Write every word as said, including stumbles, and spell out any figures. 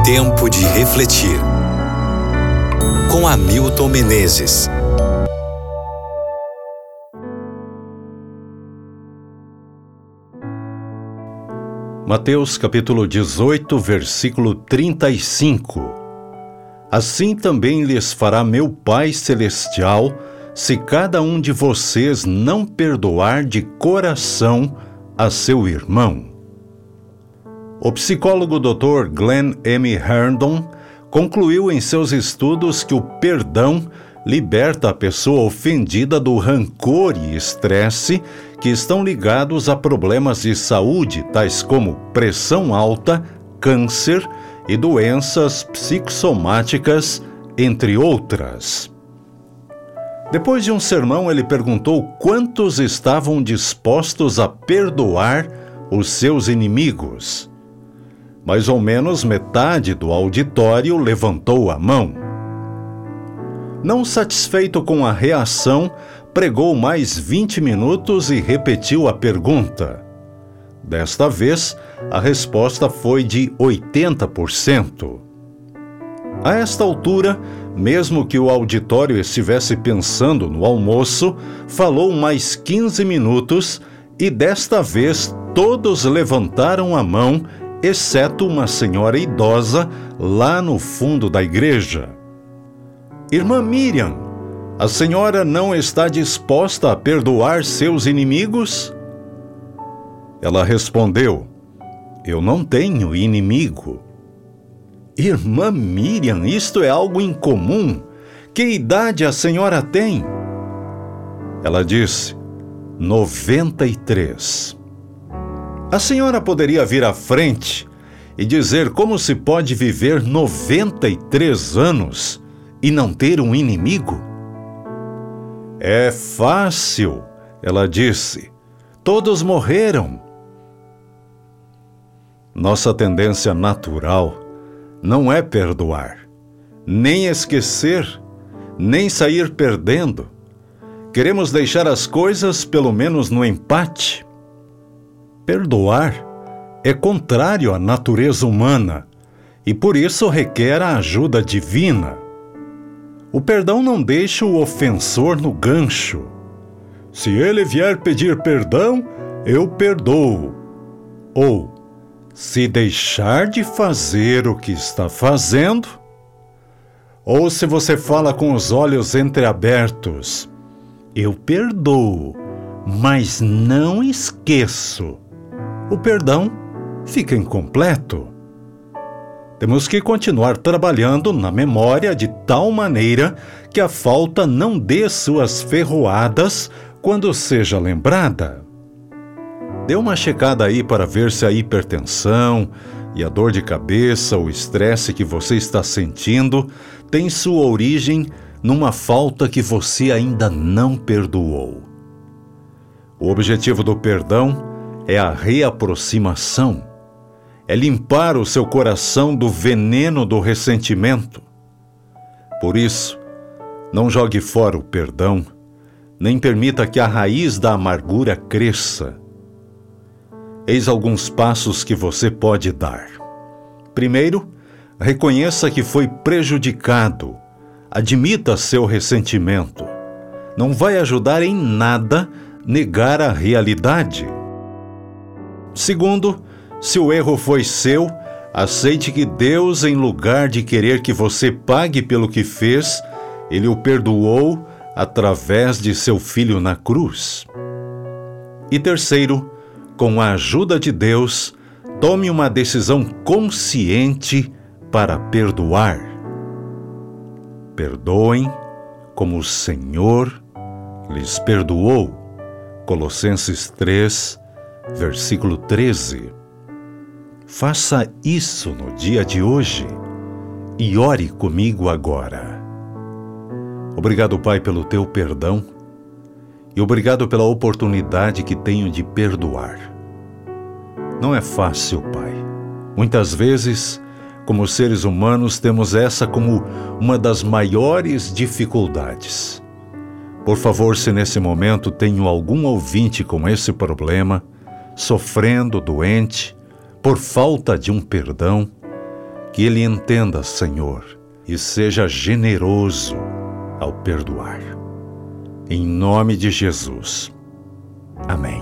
Tempo de refletir. Com Hamilton Menezes. Mateus capítulo dezoito, versículo trinta e cinco. Assim também lhes fará meu Pai Celestial, se cada um de vocês não perdoar de coração a seu irmão. O psicólogo doutor Glenn M. Herndon concluiu em seus estudos que o perdão liberta a pessoa ofendida do rancor e estresse que estão ligados a problemas de saúde, tais como pressão alta, câncer e doenças psicossomáticas, entre outras. Depois de um sermão, ele perguntou quantos estavam dispostos a perdoar os seus inimigos. Mais ou menos metade do auditório levantou a mão. Não satisfeito com a reação, pregou mais vinte minutos e repetiu a pergunta. Desta vez, a resposta foi de oitenta por cento. A esta altura, mesmo que o auditório estivesse pensando no almoço, falou mais quinze minutos e desta vez todos levantaram a mão, exceto uma senhora idosa lá no fundo da igreja. Irmã Miriam, a senhora não está disposta a perdoar seus inimigos? Ela respondeu: eu não tenho inimigo. Irmã Miriam, isto é algo incomum. Que idade a senhora tem? Ela disse: noventa e três. A senhora poderia vir à frente e dizer como se pode viver noventa e três anos e não ter um inimigo? É fácil, ela disse. Todos morreram. Nossa tendência natural não é perdoar, nem esquecer, nem sair perdendo. Queremos deixar as coisas pelo menos no empate. Perdoar é contrário à natureza humana e por isso requer a ajuda divina. O perdão não deixa o ofensor no gancho. Se ele vier pedir perdão, eu perdoo. Ou, se deixar de fazer o que está fazendo, ou se você fala com os olhos entreabertos, eu perdoo, mas não esqueço. O perdão fica incompleto. Temos que continuar trabalhando na memória de tal maneira que a falta não dê suas ferroadas quando seja lembrada. Dê uma checada aí para ver se a hipertensão e a dor de cabeça, o estresse que você está sentindo, tem sua origem numa falta que você ainda não perdoou. O objetivo do perdão é a reaproximação. É limpar o seu coração do veneno do ressentimento. Por isso, não jogue fora o perdão, nem permita que a raiz da amargura cresça. Eis alguns passos que você pode dar. Primeiro, reconheça que foi prejudicado. Admita seu ressentimento. Não vai ajudar em nada negar a realidade. Segundo, se o erro foi seu, aceite que Deus, em lugar de querer que você pague pelo que fez, Ele o perdoou através de seu Filho na cruz. E terceiro, com a ajuda de Deus, tome uma decisão consciente para perdoar. Perdoem como o Senhor lhes perdoou. Colossenses três, versículo treze. Faça isso no dia de hoje e ore comigo agora. Obrigado, Pai, pelo teu perdão e obrigado pela oportunidade que tenho de perdoar. Não é fácil, Pai. Muitas vezes, como seres humanos, temos essa como uma das maiores dificuldades. Por favor, se nesse momento tenho algum ouvinte com esse problema, sofrendo, doente, por falta de um perdão, Que ele entenda, Senhor, e seja generoso ao perdoar. Em nome de Jesus. Amém.